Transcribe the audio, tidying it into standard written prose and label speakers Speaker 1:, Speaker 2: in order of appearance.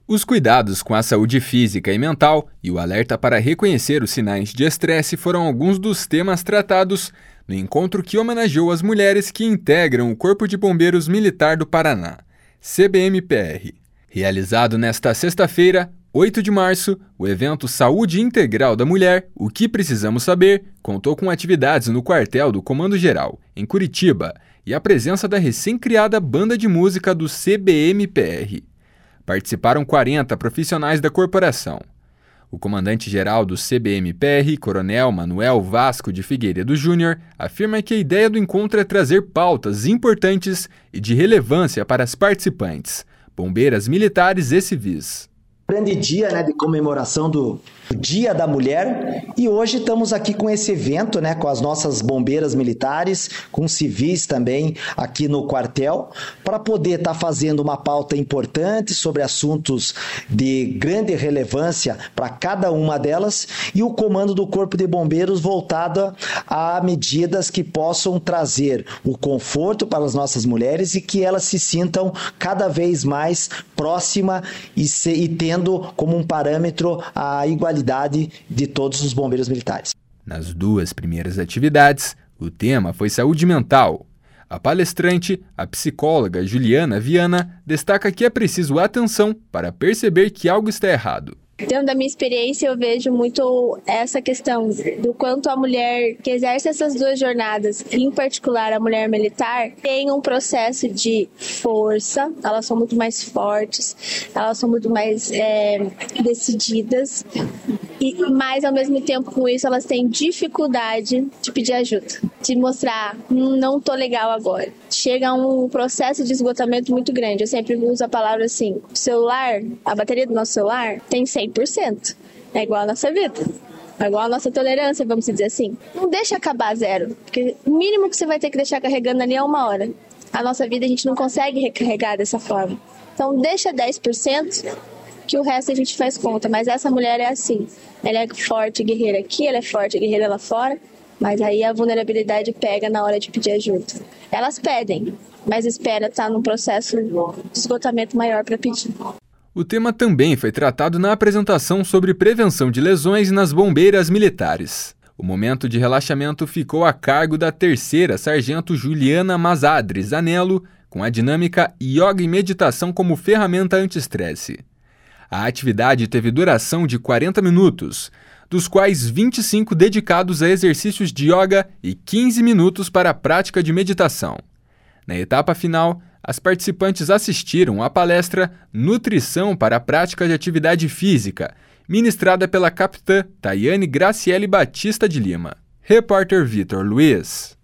Speaker 1: Os cuidados com a saúde física e mental e o alerta para reconhecer os sinais de estresse foram alguns dos temas tratados no encontro que homenageou as mulheres que integram o Corpo de Bombeiros Militar do Paraná, CBMPR. Realizado nesta sexta-feira, 8 de março, o evento Saúde Integral da Mulher, O que Precisamos Saber, contou com atividades no quartel do Comando Geral, em Curitiba, e a presença da recém-criada banda de música do CBMPR. Participaram 40 profissionais da corporação. O comandante-geral do CBMPR, Coronel Manuel Vasco de Figueiredo Júnior, afirma que a ideia do encontro é trazer pautas importantes e de relevância para as participantes, bombeiras militares e civis.
Speaker 2: Grande dia, de comemoração do Dia da Mulher, e hoje estamos aqui com esse evento, com as nossas bombeiras militares, com civis também aqui no quartel, para poder estar fazendo uma pauta importante sobre assuntos de grande relevância para cada uma delas, e o comando do Corpo de Bombeiros voltado a medidas que possam trazer o conforto para as nossas mulheres e que elas se sintam cada vez mais próxima e tendo como um parâmetro a igualdade de todos os bombeiros militares.
Speaker 1: Nas duas primeiras atividades, o tema foi saúde mental. A palestrante, a psicóloga Juliana Viana, destaca que é preciso atenção para perceber que algo está errado.
Speaker 3: Dentro da minha experiência, eu vejo muito essa questão do quanto a mulher que exerce essas duas jornadas, em particular a mulher militar, tem um processo de força, elas são muito mais fortes, elas são muito mais decididas, mas ao mesmo tempo com isso elas têm dificuldade de pedir ajuda, de mostrar, não tô legal agora. Chega a um processo de esgotamento muito grande. Eu sempre uso a palavra assim, o celular, a bateria do nosso celular tem 100%. É igual a nossa vida. É igual a nossa tolerância, vamos dizer assim. Não deixa acabar zero, porque o mínimo que você vai ter que deixar carregando ali é 1 hora. A nossa vida a gente não consegue recarregar dessa forma. Então deixa 10%, que o resto a gente faz conta. Mas essa mulher é assim. Ela é forte e guerreira aqui, ela é forte e guerreira lá fora. Mas aí a vulnerabilidade pega na hora de pedir ajuda. Elas pedem, mas espera estar num processo de esgotamento maior para pedir.
Speaker 1: O tema também foi tratado na apresentação sobre prevenção de lesões nas bombeiras militares. O momento de relaxamento ficou a cargo da 3ª Sargento Juliana Mazadre Zanello, com a dinâmica Yoga e Meditação como ferramenta anti-estresse. A atividade teve duração de 40 minutos, dos quais 25 dedicados a exercícios de yoga e 15 minutos para a prática de meditação. Na etapa final, as participantes assistiram à palestra Nutrição para a Prática de Atividade Física, ministrada pela capitã Tayane Graciele Batista de Lima. Repórter Vitor Luiz.